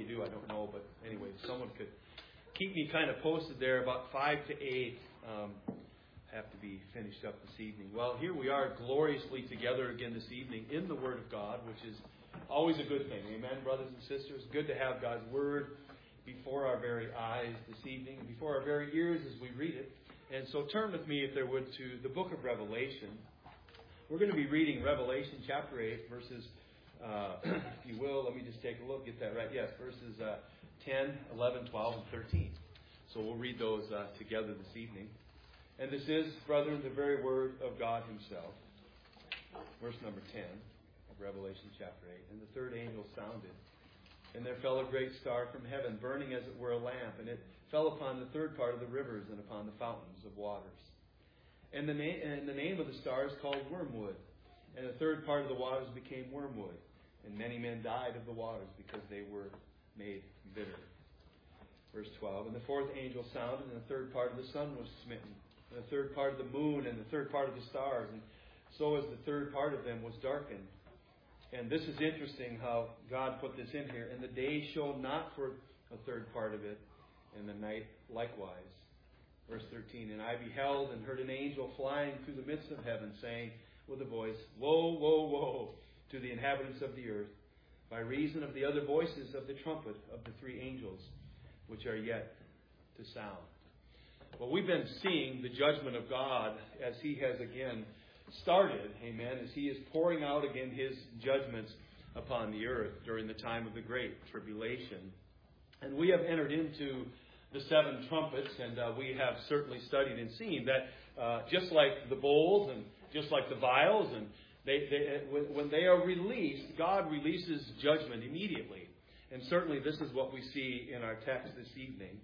do, I don't know. But anyway, someone could keep me kind of posted there. About 5 to 8 have to be finished up this evening. Well, here we are gloriously together again this evening in the Word of God, which is always a good thing. Amen, brothers and sisters. Good to have God's Word before our very eyes this evening, and before our very ears as we read it. And so turn with me, if there would, to the book of Revelation. We're going to be reading Revelation chapter 8, verses, if you will, let me just take a look, get that right. Yes, verses 10, 11, 12, and 13. So we'll read those together this evening. And this is, brethren, the very word of God Himself. Verse number 10 of Revelation chapter 8. And the third angel sounded, and there fell a great star from heaven, burning as it were a lamp, and it fell upon the third part of the rivers and upon the fountains of waters. And the name of the star is called Wormwood. And the third part of the waters became wormwood. And many men died of the waters because they were made bitter. Verse 12. And the fourth angel sounded, and the third part of the sun was smitten, and the third part of the moon, and the third part of the stars. And so as the third part of them was darkened. And this is interesting how God put this in here. And the day shone not for a third part of it, and the night likewise. Verse 13, and I beheld and heard an angel flying through the midst of heaven, saying with a voice, Woe, woe, woe to the inhabitants of the earth, by reason of the other voices of the trumpet of the three angels, which are yet to sound. Well, we've been seeing the judgment of God as He has again started, amen, as He is pouring out again His judgments upon the earth during the time of the Great Tribulation. And we have entered into the seven trumpets, and we have certainly studied and seen that just like the bowls and just like the vials, and when they are released, God releases judgment immediately. And certainly this is what we see in our text this evening.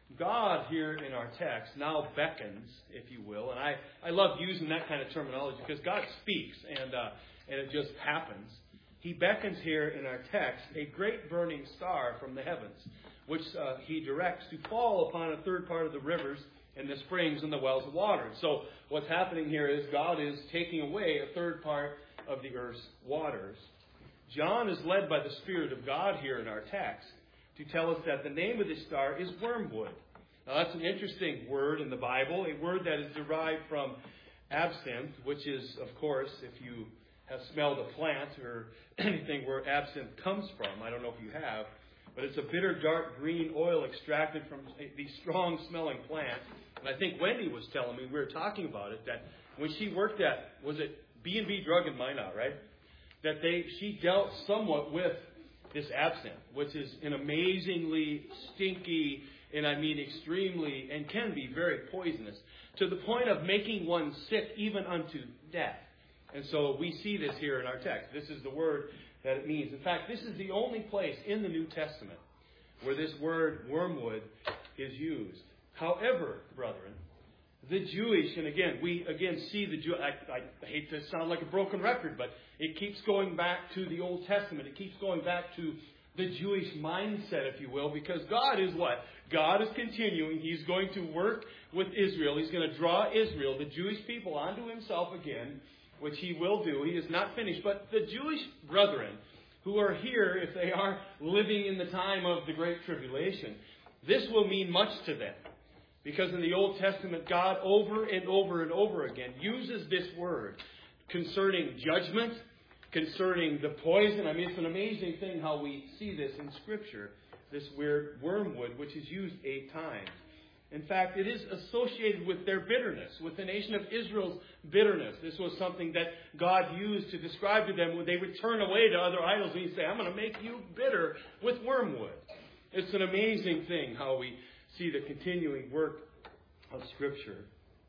God here in our text now beckons, if you will, and I love using that kind of terminology because God speaks and it just happens. He beckons here in our text a great burning star from the heavens, which He directs to fall upon a third part of the rivers and the springs and the wells of water. So what's happening here is God is taking away a third part of the earth's waters. John is led by the Spirit of God here in our text to tell us that the name of this star is wormwood. Now that's an interesting word in the Bible, a word that is derived from absinthe, which is, of course, if you have smelled a plant or anything where absinthe comes from, I don't know if you have, but it's a bitter dark green oil extracted from the strong smelling plant. And I think Wendy was telling me, we were talking about it, that when she worked at, was it B&B Drug in Minot, right? That she dealt somewhat with this absinthe, which is an amazingly stinky, and I mean extremely, and can be very poisonous, to the point of making one sick even unto death. And so we see this here in our text. This is the word that it means. In fact, this is the only place in the New Testament where this word wormwood is used. However, brethren, the Jewish, and again, we see the Jew. I hate to sound like a broken record, but it keeps going back to the Old Testament. It keeps going back to the Jewish mindset, if you will, because God is what? God is continuing. He's going to work with Israel. He's going to draw Israel, the Jewish people, onto Himself again, which He will do. He is not finished. But the Jewish brethren who are here, if they are living in the time of the Great Tribulation, this will mean much to them. Because in the Old Testament, God over and over and over again uses this word concerning judgment, concerning the poison. I mean, it's an amazing thing how we see this in Scripture, this weird wormwood, which is used 8 times. In fact, it is associated with their bitterness, with the nation of Israel's bitterness. This was something that God used to describe to them when they would turn away to other idols and He'd say, I'm going to make you bitter with wormwood. It's an amazing thing how we see the continuing work of Scripture.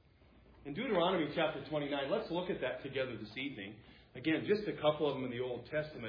In Deuteronomy chapter 29, let's look at that together this evening. Again, just a couple of them in the Old Testament.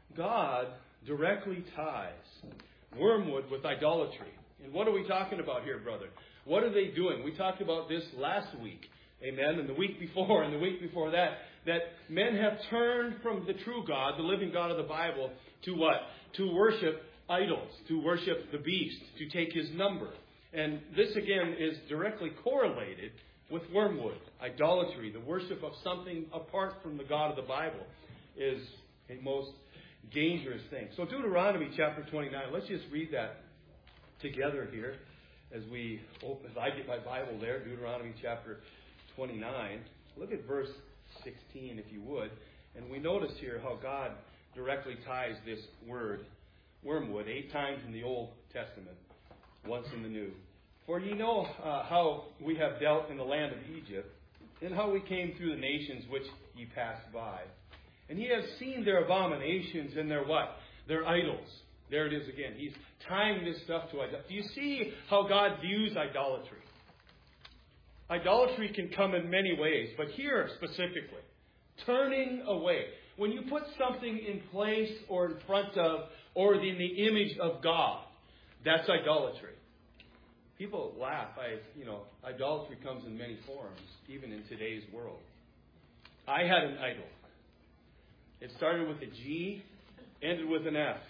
God directly ties wormwood with idolatry. And what are we talking about here, brother? What are they doing? We talked about this last week. Amen. And the week before and the week before that. That men have turned from the true God, the living God of the Bible, to what? To worship idols, to worship the beast, to take his number. And this again is directly correlated with wormwood. Idolatry, the worship of something apart from the God of the Bible, is a most dangerous thing. So Deuteronomy chapter 29, let's just read that together here as I get my Bible there, Deuteronomy chapter 29. Look at verse 16, if you would. And we notice here how God directly ties this word, wormwood, 8 times in the Old Testament, once in the New. For ye know how we have dealt in the land of Egypt, and how we came through the nations which ye passed by. And ye have seen their abominations and their what? Their idols. There it is again. He's tying this stuff to idolatry. Do you see how God views idolatry? Idolatry can come in many ways, but here specifically, turning away. When you put something in place or in front of or in the image of God, that's idolatry. People laugh. Idolatry comes in many forms, even in today's world. I had an idol. It started with a G, ended with an F.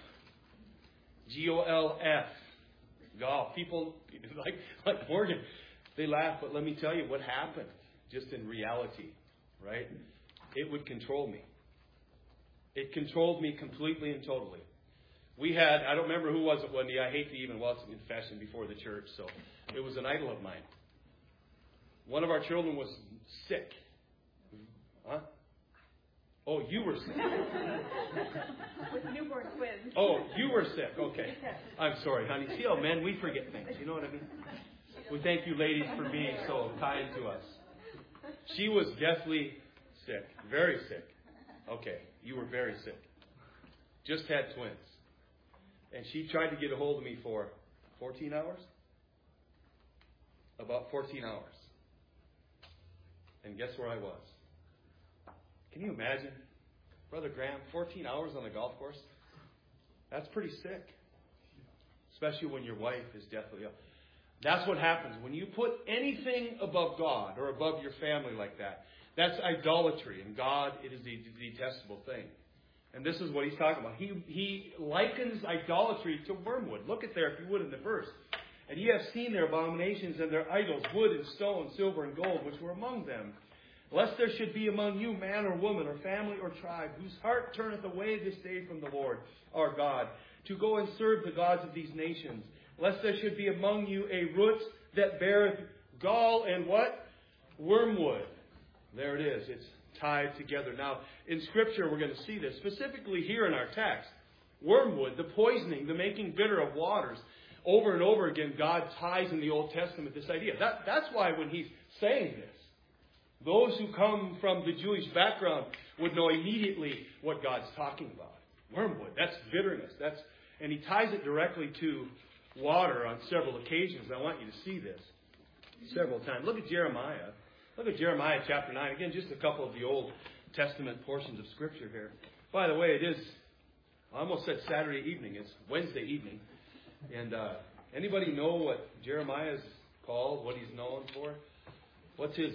Golf. Golf. People like Morgan, they laugh, but let me tell you what happened just in reality, right? It would control me. It controlled me completely and totally. We had, I don't remember who was it one day. I hate to even welcome confession before the church, so it was an idol of mine. One of our children was sick. Huh? Oh, you were sick. With newborn twins. Oh, you were sick. Okay. I'm sorry, honey. See how men, we forget things. You know what I mean? We thank you, ladies, for being so kind to us. She was deathly sick. Very sick. Okay. You were very sick. Just had twins. And she tried to get a hold of me for 14 hours? About 14 hours. And guess where I was? Can you imagine? Brother Graham, 14 hours on a golf course? That's pretty sick. Especially when your wife is deathly ill. That's what happens. When you put anything above God or above your family like that, that's idolatry. And God, it is a detestable thing. And this is what he's talking about. He likens idolatry to wormwood. Look at there, if you would, in the verse. And ye have seen their abominations and their idols, wood and stone, silver and gold, which were among them. Lest there should be among you man or woman or family or tribe, whose heart turneth away this day from the Lord our God, to go and serve the gods of these nations. Lest there should be among you a root that beareth gall and what? Wormwood. There it is. It's tied together. Now, in Scripture, we're going to see this. Specifically here in our text, wormwood, the poisoning, the making bitter of waters. Over and over again, God ties in the Old Testament this idea. That's why when he's saying this, those who come from the Jewish background would know immediately what God's talking about. Wormwood, that's bitterness. And he ties it directly to water on several occasions. I want you to see this several times. Look at Jeremiah. Look at Jeremiah chapter 9. Again, just a couple of the Old Testament portions of Scripture here. By the way, it is, I almost said Saturday evening. It's Wednesday evening. And anybody know what Jeremiah is called, what he's known for? What's his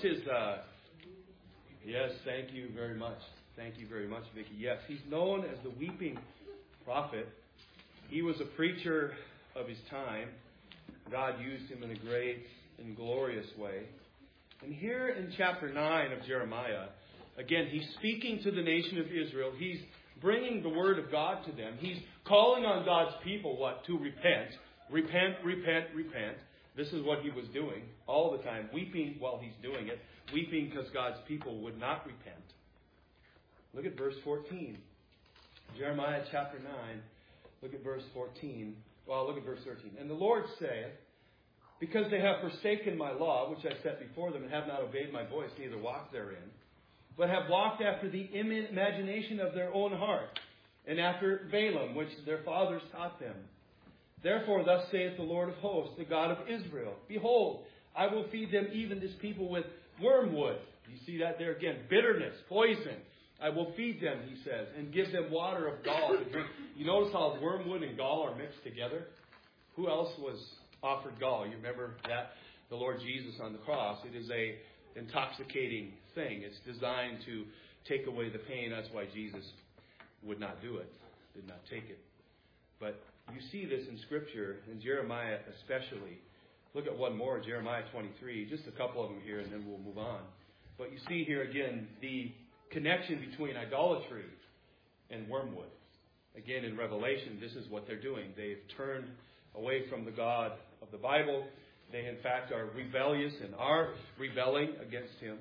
yes, thank you very much. Thank you very much, Vicki. Yes, he's known as the weeping prophet. He was a preacher of his time. God used him in a great and glorious way. And here in chapter 9 of Jeremiah, again, he's speaking to the nation of Israel. He's bringing the word of God to them. He's calling on God's people, to repent. Repent, repent, repent. This is what he was doing all the time, weeping while he's doing it. Weeping because God's people would not repent. Look at verse 14. Jeremiah chapter 9. Look at verse 14. Well, look at verse 13. And the Lord saith, because they have forsaken my law, which I set before them, and have not obeyed my voice, neither walked therein, but have walked after the imagination of their own heart, and after Balaam, which their fathers taught them. Therefore, thus saith the Lord of hosts, the God of Israel, behold, I will feed them, even this people, with wormwood. You see that there again? Bitterness, poison. I will feed them, he says, and give them water of gall to drink. You notice how wormwood and gall are mixed together? Who else was offered gall? You remember that? The Lord Jesus on the cross. It is a intoxicating thing. It's designed to take away the pain. That's why Jesus would not do it, did not take it. But you see this in Scripture, in Jeremiah especially. Look at one more, Jeremiah 23. Just a couple of them here, and then we'll move on. But you see here again the connection between idolatry and wormwood. Again, in Revelation, this is what they're doing. They've turned away from the God of the Bible. They, in fact, are rebellious and are rebelling against Him.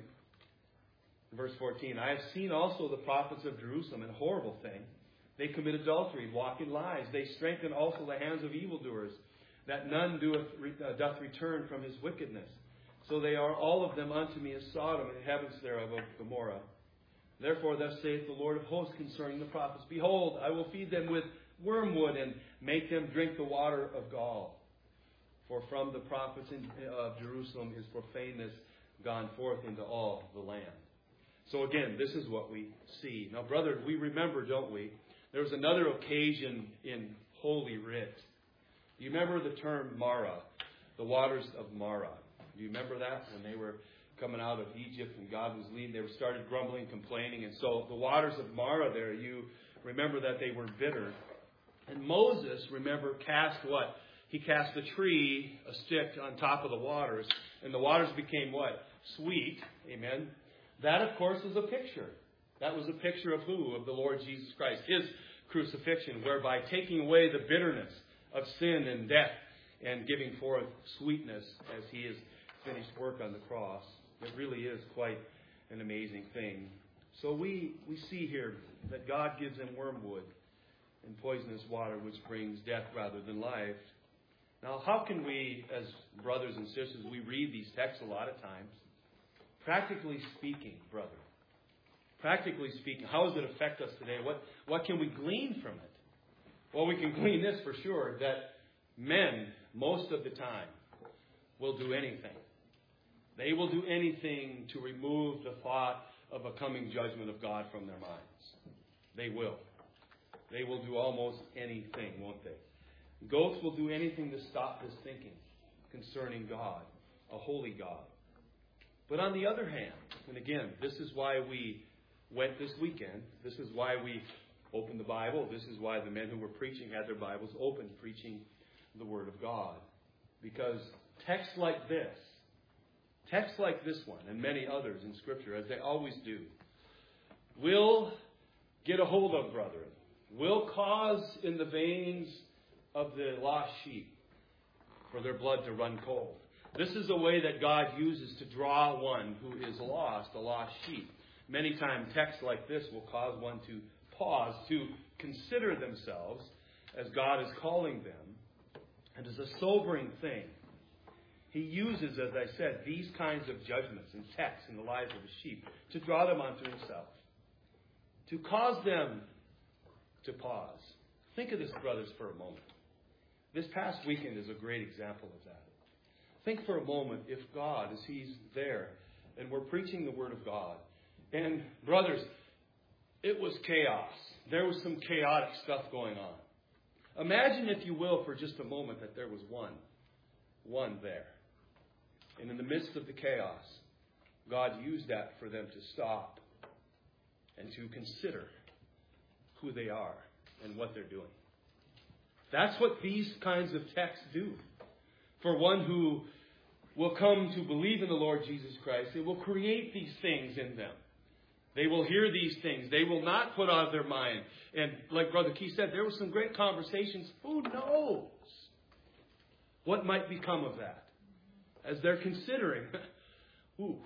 Verse 14, I have seen also the prophets of Jerusalem, and a horrible thing. They commit adultery, walk in lies. They strengthen also the hands of evildoers, that none doth return from his wickedness. So they are all of them unto me as Sodom, and the heavens thereof of Gomorrah. Therefore thus saith the Lord of hosts concerning the prophets, Behold, I will feed them with wormwood, and make them drink the water of gall. For from the prophets of Jerusalem is profaneness gone forth into all the land. So again, this is what we see. Now, brother, we remember, don't we? There was another occasion in Holy Writ. Do you remember the term Mara? The waters of Mara. Do you remember that? When they were coming out of Egypt and God was leading, they started grumbling, complaining. And so the waters of Mara there, you remember that they were bitter. And Moses, remember, cast what? He cast a tree, a stick on top of the waters. And the waters became what? Sweet. Amen. That, of course, is a picture. That was a picture of who? Of the Lord Jesus Christ. His crucifixion, whereby taking away the bitterness of sin and death and giving forth sweetness as He has finished work on the cross. It really is quite an amazing thing. So we see here that God gives them wormwood and poisonous water, which brings death rather than life. Now, how can we, as brothers and sisters, we read these texts a lot of times. Practically speaking, brother, practically speaking, how does it affect us today? What can we glean from it? Well, we can glean this for sure, that men, most of the time, will do anything. They will do anything to remove the thought of a coming judgment of God from their minds. They will. They will do almost anything, won't they? Goats will do anything to stop this thinking concerning God, a holy God. But on the other hand, and again, this is why we went this weekend. This is why we opened the Bible. This is why the men who were preaching had their Bibles open, preaching the Word of God. Because texts like this one, and many others in Scripture, as they always do, will get a hold of, brethren, will cause in the veins of the lost sheep for their blood to run cold. This is a way that God uses to draw one who is lost, a lost sheep. Many times texts like this will cause one to pause, to consider themselves as God is calling them. And it's a sobering thing. He uses, as I said, these kinds of judgments and texts in the lives of the sheep to draw them onto Himself, to cause them to pause. Think of this, brothers, for a moment. This past weekend is a great example of that. Think for a moment if God, as He's there, and we're preaching the Word of God, and brothers, it was chaos. There was some chaotic stuff going on. Imagine, if you will, for just a moment that there was one there. And in the midst of the chaos, God used that for them to stop and to consider who they are and what they're doing. That's what these kinds of texts do. For one who will come to believe in the Lord Jesus Christ, it will create these things in them. They will hear these things. They will not put out of their mind. And like Brother Key said, there were some great conversations. Who knows what might become of that as they're considering. Ooh.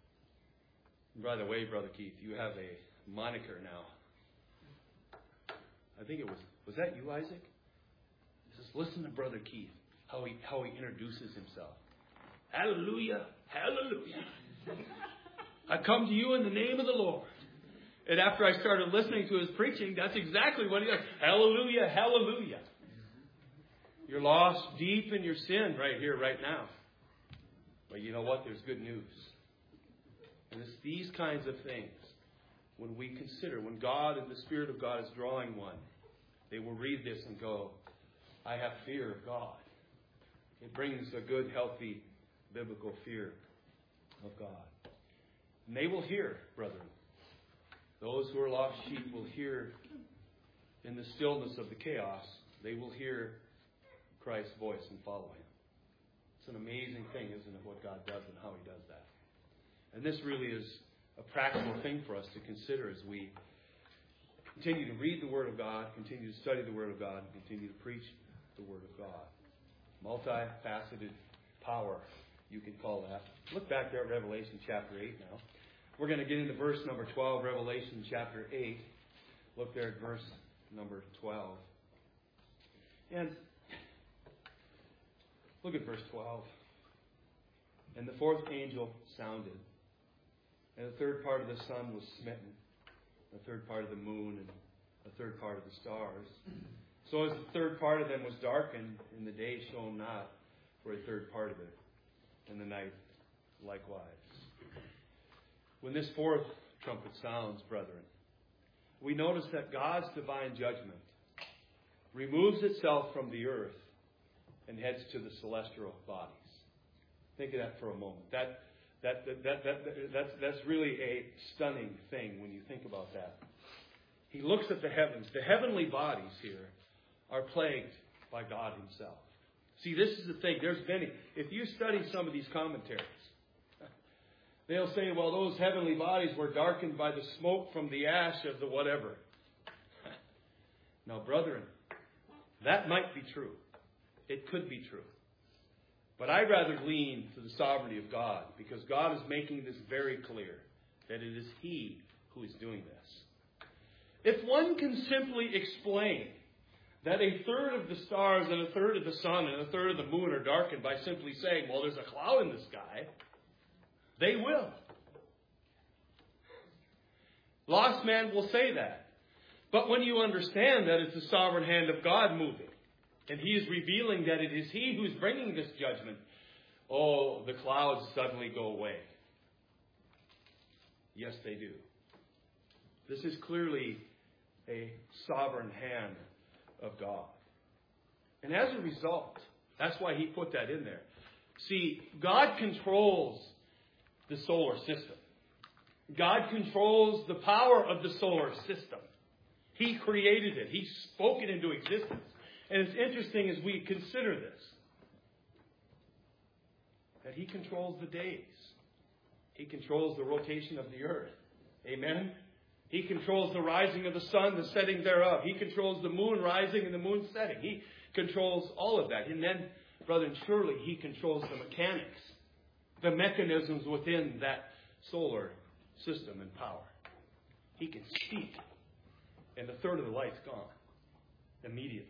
By the way, Brother Keith, you have a moniker now. I think it was that you, Isaac? He says, listen to Brother Keith, how he introduces himself. Hallelujah, hallelujah. I come to you in the name of the Lord. And after I started listening to his preaching, that's exactly what he does. Hallelujah, hallelujah. You're lost deep in your sin right here, right now. But you know what? There's good news. And it's these kinds of things, when we consider, when God and the Spirit of God is drawing one, they will read this and go, I have fear of God. It brings a good, healthy, biblical fear of God. And they will hear, brethren. Those who are lost sheep will hear in the stillness of the chaos. They will hear Christ's voice and follow Him. It's an amazing thing, isn't it, what God does and how He does that. And this really is a practical thing for us to consider as we Continue to read the Word of God, continue to study the Word of God, and continue to preach the Word of God. Multifaceted power, you can call that. Look back there at Revelation chapter 8 now. We're going to get into verse number 12, Revelation chapter 8. Look there at verse number 12. And look at verse 12. And the fourth angel sounded, and the third part of the sun was smitten, the third part of the moon, and the third part of the stars. So as the third part of them was darkened, and the day shone not for a third part of it, and the night likewise. When this fourth trumpet sounds, brethren, we notice that God's divine judgment removes itself from the earth and heads to the celestial bodies. Think of that for a moment. That's really a stunning thing when you think about that. He looks at the heavens. The heavenly bodies here are plagued by God Himself. See, this is the thing. There's many. If you study some of these commentaries, they'll say, well, those heavenly bodies were darkened by the smoke from the ash of the whatever. Now, brethren, that might be true. It could be true. But I'd rather lean to the sovereignty of God, because God is making this very clear that it is He who is doing this. If one can simply explain that a third of the stars and a third of the sun and a third of the moon are darkened by simply saying, well, there's a cloud in the sky, they will. Lost man will say that. But when you understand that it's the sovereign hand of God moving, and He is revealing that it is He who is bringing this judgment, oh, the clouds suddenly go away. Yes, they do. This is clearly a sovereign hand of God. And as a result, that's why He put that in there. See, God controls the solar system. God controls the power of the solar system. He created it. He spoke it into existence. And it's interesting as we consider this, that He controls the days. He controls the rotation of the earth. Amen? He controls the rising of the sun, the setting thereof. He controls the moon rising and the moon setting. He controls all of that. And then, brethren, surely He controls the mechanics, the mechanisms within that solar system and power. He can speak, and a third of the light's gone immediately.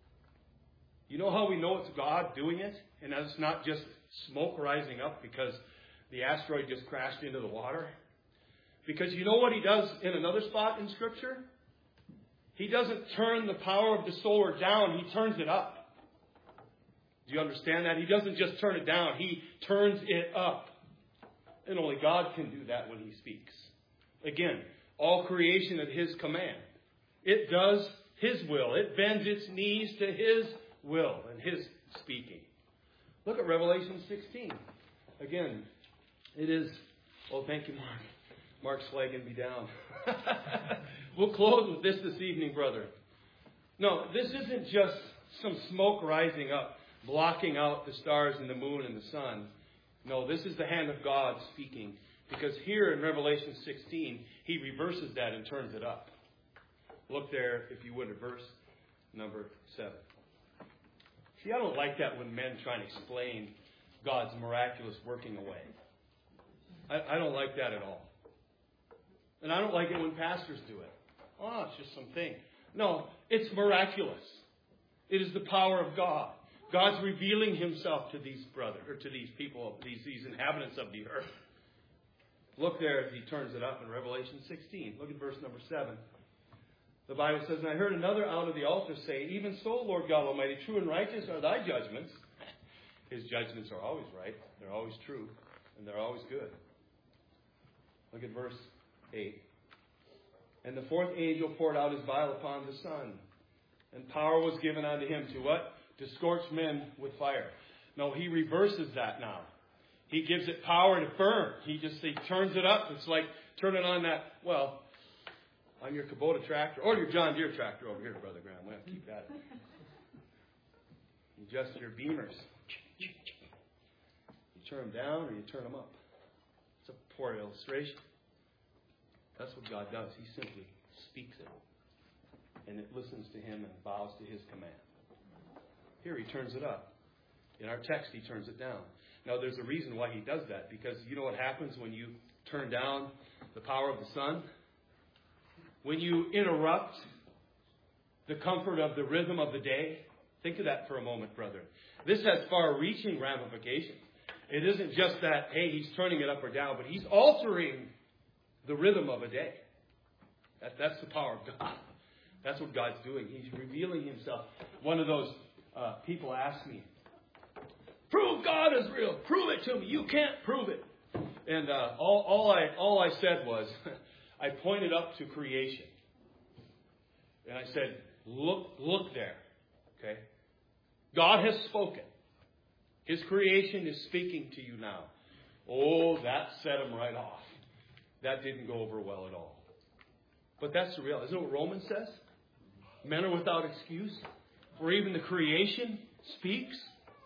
You know how we know it's God doing it? And that it's not just smoke rising up because the asteroid just crashed into the water? Because you know what He does in another spot in Scripture? He doesn't turn the power of the solar down. He turns it up. Do you understand that? He doesn't just turn it down. He turns it up. And only God can do that when He speaks. Again, all creation at His command. It does His will. It bends its knees to His will and His speaking. Look at Revelation 16. Again, it is... Oh, thank you, Mark. Mark's flagging me down. We'll close with this evening, brother. No, this isn't just some smoke rising up, blocking out the stars and the moon and the sun. No, this is the hand of God speaking. Because here in Revelation 16, He reverses that and turns it up. Look there, if you would, at verse number 7. See, I don't like that when men try and explain God's miraculous working away. I don't like that at all. And I don't like it when pastors do it. Oh, it's just something. No, it's miraculous. It is the power of God. God's revealing Himself to these brothers, or to these people, these inhabitants of the earth. Look there as He turns it up in Revelation 16. Look at verse number 7. The Bible says, and I heard another out of the altar say, even so, Lord God Almighty, true and righteous are Thy judgments. His judgments are always right. They're always true. And they're always good. Look at verse 8. And the fourth angel poured out his vial upon the sun. And power was given unto him to what? To scorch men with fire. No, he reverses that now. He gives it power to burn. He turns it up. It's like turning on that, well... on your Kubota tractor, or your John Deere tractor over here, Brother Graham. We'll have to keep that. Adjust your beamers. You turn them down or you turn them up. It's a poor illustration. That's what God does. He simply speaks it. and it listens to him and bows to his command. Here he turns it up. In our text, he turns it down. Now, there's a reason why he does that, because you know what happens when you turn down the power of the sun? When you interrupt the comfort of the rhythm of the day. Think of that for a moment, brethren. This has far-reaching ramifications. It isn't just that, hey, he's turning it up or down, but he's altering the rhythm of a day. That's the power of God. That's what God's doing. He's revealing himself. One of those people asked me, prove God is real. Prove it to me. You can't prove it. And all I said was, I pointed up to creation. And I said, look there. Okay? God has spoken. His creation is speaking to you now. Oh, that set him right off. That didn't go over well at all. But that's the reality. Isn't that what Romans says? Men are without excuse. For even the creation speaks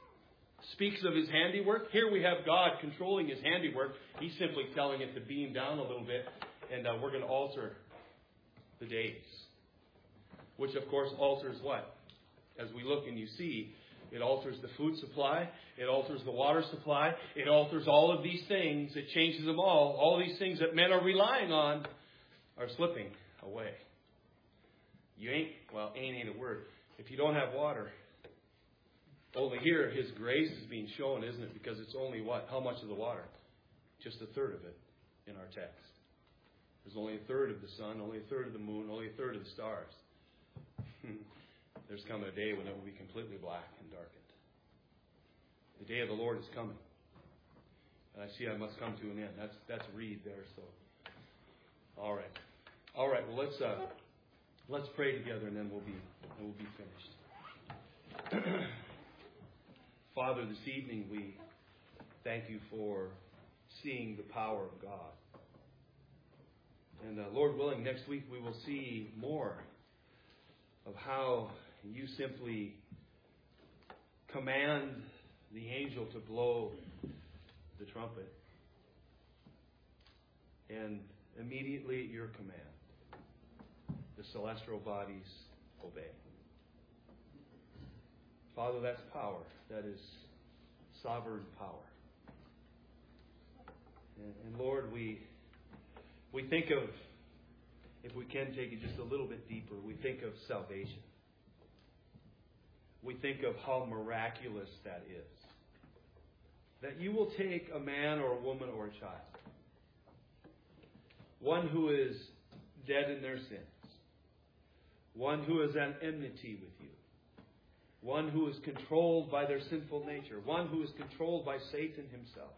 of his handiwork. Here we have God controlling his handiwork. He's simply telling it to beam down a little bit. And we're going to alter the days. Which, of course, alters what? As we look and you see, it alters the food supply. It alters the water supply. It alters all of these things. It changes them all. All these things that men are relying on are slipping away. Ain't a word. If you don't have water, only here his grace is being shown, isn't it? Because it's only what? How much of the water? Just a third of it in our text. There's only a third of the sun, only a third of the moon, only a third of the stars. There's coming a day when it will be completely black and darkened. The day of the Lord is coming. And I see I must come to an end. That's read there. So, all right. Well, let's pray together, and then we'll be finished. Father, this evening we thank you for seeing the power of God. And Lord willing, next week we will see more of how you simply command the angel to blow the trumpet. And immediately at your command, the celestial bodies obey. Father, that's power. That is sovereign power. And Lord, we think of, if we can take it just a little bit deeper, we think of salvation. We think of how miraculous that is. That you will take a man or a woman or a child, one who is dead in their sins, one who is at enmity with you, one who is controlled by their sinful nature, one who is controlled by Satan himself.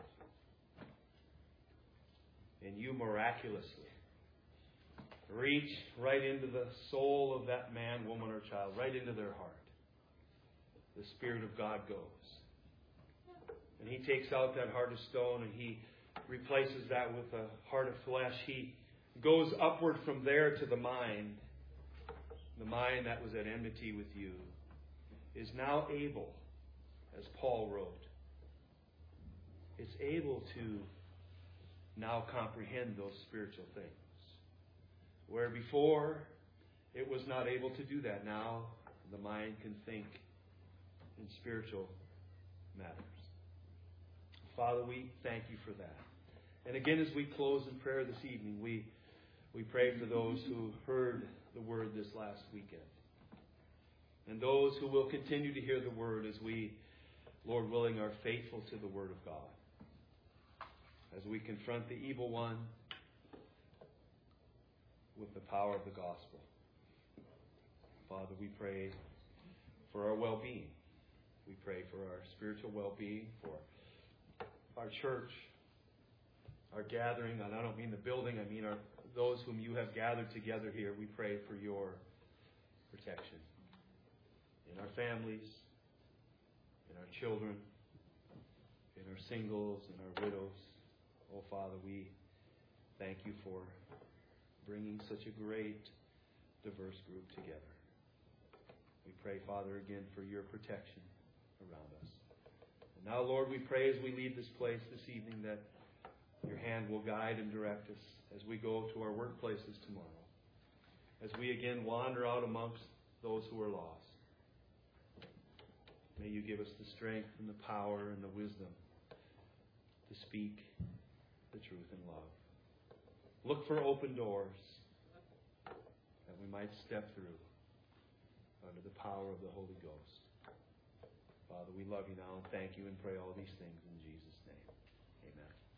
And you miraculously reach right into the soul of that man, woman, or child, right into their heart. The Spirit of God goes. And He takes out that heart of stone and He replaces that with a heart of flesh. He goes upward from there to the mind that was at enmity with you, is now able, as Paul wrote, it's able to now comprehend those spiritual things. Where before it was not able to do that, now the mind can think in spiritual matters. Father, we thank you for that. And again, as we close in prayer this evening, we pray for those who heard the word this last weekend. And those who will continue to hear the word as we, Lord willing, are faithful to the word of God. As we confront the evil one with the power of the gospel. Father, we pray for our well-being. We pray for our spiritual well-being, for our church, our gathering. And I don't mean the building, I mean those whom you have gathered together here. We pray for your protection in our families, in our children, in our singles, in our widows. Oh, Father, we thank you for bringing such a great, diverse group together. We pray, Father, again for your protection around us. And now, Lord, we pray as we leave this place this evening that your hand will guide and direct us as we go to our workplaces tomorrow. as we again wander out amongst those who are lost. May you give us the strength and the power and the wisdom to speak the truth in love. Look for open doors that we might step through under the power of the Holy Ghost. Father, we love you now and thank you and pray all these things in Jesus' name. Amen.